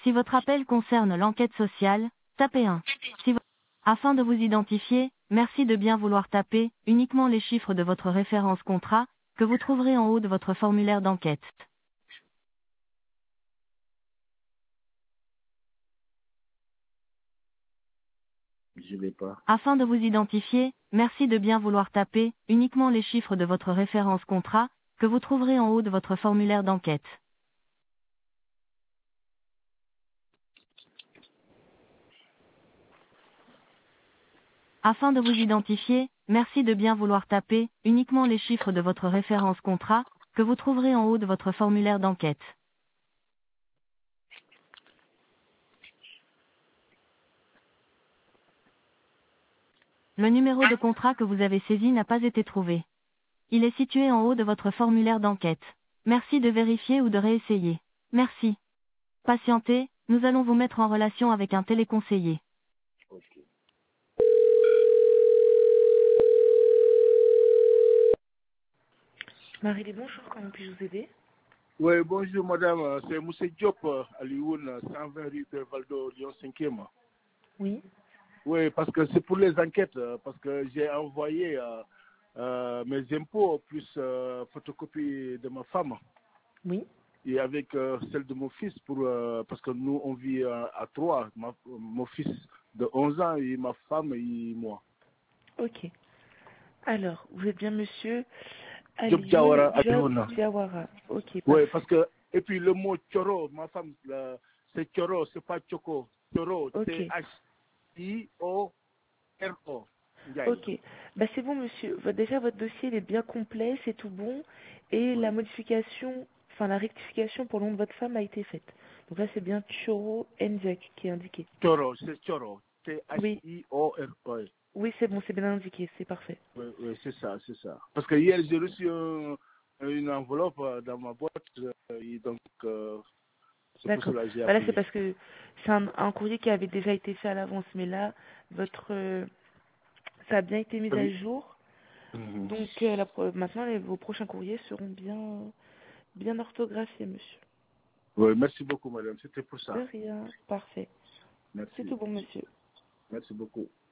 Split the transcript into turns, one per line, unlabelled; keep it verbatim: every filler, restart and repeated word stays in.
Si votre appel concerne l'enquête sociale, tapez un. Si vo- Afin de vous identifier, merci de bien vouloir taper uniquement les chiffres de votre référence contrat, que vous trouverez en haut de votre formulaire d'enquête.
Je l'ai pas.
Afin de vous identifier, merci de bien vouloir taper uniquement les chiffres de votre référence contrat, que vous trouverez en haut de votre formulaire d'enquête. Afin de vous identifier, merci de bien vouloir taper uniquement les chiffres de votre référence contrat, que vous trouverez en haut de votre formulaire d'enquête. Le numéro de contrat que vous avez saisi n'a pas été trouvé. Il est situé en haut de votre formulaire d'enquête. Merci de vérifier ou de réessayer. Merci. Patientez, nous allons vous mettre en relation avec un téléconseiller.
Ok.
Marie, bonjour, comment puis-je vous aider?
Oui, bonjour madame, Euh, c'est Moussa Diop euh, à Lyon, cent vingt rue de Valdo, Lyon cinquième.
Oui.
Oui, parce que c'est pour les enquêtes, euh, parce que j'ai envoyé euh, euh, mes impôts plus euh, photocopie de ma femme
Oui.
et avec euh, celle de mon fils, pour, euh, parce que nous on vit euh, à trois, ma- mon fils de onze ans et ma femme et moi.
Ok. Alors, vous êtes bien monsieur
Diop Diawara
Alioune
à
Job
Lyon.
Diawara. Ok,
Oui, parce
parfait.
que, et puis le mot Choro, ma femme, là, c'est Choro, c'est pas Choco. Choro,
Ok.
T H I O R O. Ndiaye.
Ok. Bah c'est bon monsieur. Votre- Déjà votre dossier il est bien complet, c'est tout bon. Et la
Oui.
modification, enfin la rectification pour le nom de votre femme a été faite. Donc là c'est bien Choro Ndiak qui est indiqué.
Choro, c'est Choro,
Oui.
T H I O R O.
Oui c'est bon, c'est bien indiqué, c'est parfait.
Oui, oui, c'est ça, c'est ça. Parce que hier, j'ai reçu un- une enveloppe euh, dans ma boîte, euh, et donc euh, c'est pour
D'accord.
cela que j'ai
Bah là c'est
appelé.
parce que c'est un, un courrier qui avait déjà été fait à l'avance. Mais là, votre euh, ça a bien été mis à
Oui.
jour.
Mhm.
Donc euh, la pro- maintenant les- vos prochains courriers seront bien bien orthographiés, monsieur.
Oui, merci beaucoup, madame. C'était pour
De
ça.
rien. Parfait. C'est
Merci.
tout bon, monsieur.
Merci beaucoup.